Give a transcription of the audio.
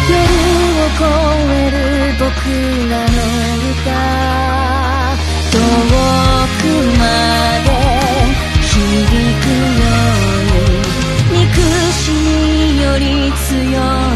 夜を越える僕らの歌、遠くまで響くように憎しみより強い